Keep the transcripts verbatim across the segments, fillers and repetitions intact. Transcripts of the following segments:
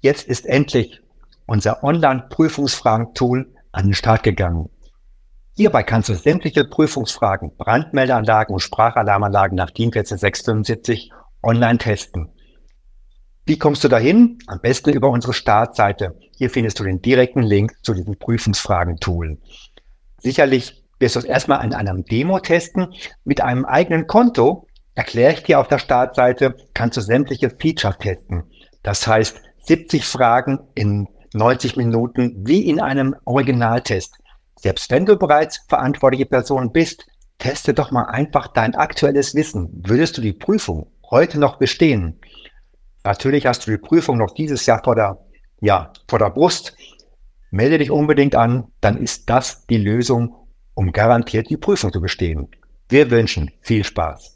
Jetzt ist endlich unser Online-Prüfungsfragen-Tool an den Start gegangen. Hierbei kannst du sämtliche Prüfungsfragen, Brandmeldeanlagen und Sprachalarmanlagen nach DIN eins vier sechs fünf online testen. Wie kommst du dahin? Am besten über unsere Startseite. Hier findest du den direkten Link zu diesem Prüfungsfragen-Tool. Sicherlich wirst du es erstmal in einem Demo testen. Mit einem eigenen Konto, erkläre ich dir auf der Startseite, kannst du sämtliche Features testen. Das heißt, siebzig Fragen in neunzig Minuten wie in einem Originaltest. Selbst wenn du bereits verantwortliche Person bist, teste doch mal einfach dein aktuelles Wissen. Würdest du die Prüfung heute noch bestehen? Natürlich hast du die Prüfung noch dieses Jahr vor der, ja, vor der Brust. Melde dich unbedingt an, dann ist das die Lösung, um garantiert die Prüfung zu bestehen. Wir wünschen viel Spaß.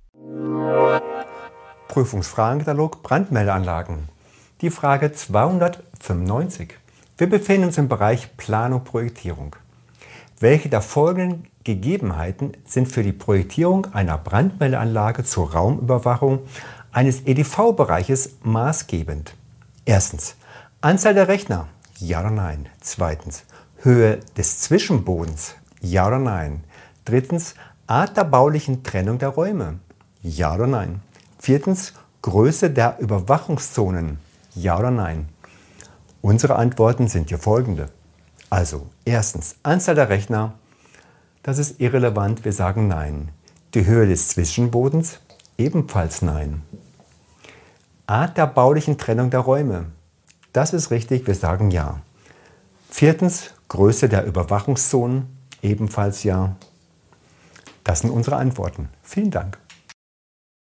Prüfungsfragenkatalog Brandmeldeanlagen. Die Frage zweihundertfünfundneunzig. Wir befinden uns im Bereich Planung Projektierung. Welche der folgenden Gegebenheiten sind für die Projektierung einer Brandmeldeanlage zur Raumüberwachung eines E D V-Bereiches maßgebend? Erstens, Anzahl der Rechner, ja oder nein. Zweitens, Höhe des Zwischenbodens, ja oder nein. Drittens, Art der baulichen Trennung der Räume, ja oder nein. Viertens, Größe der Überwachungszonen, ja oder nein. Unsere Antworten sind hier folgende. Also, erstens, Anzahl der Rechner, das ist irrelevant, wir sagen nein. Die Höhe des Zwischenbodens, ebenfalls nein. Art der baulichen Trennung der Räume, das ist richtig, wir sagen ja. Viertens, Größe der Überwachungszonen, ebenfalls ja. Das sind unsere Antworten. Vielen Dank.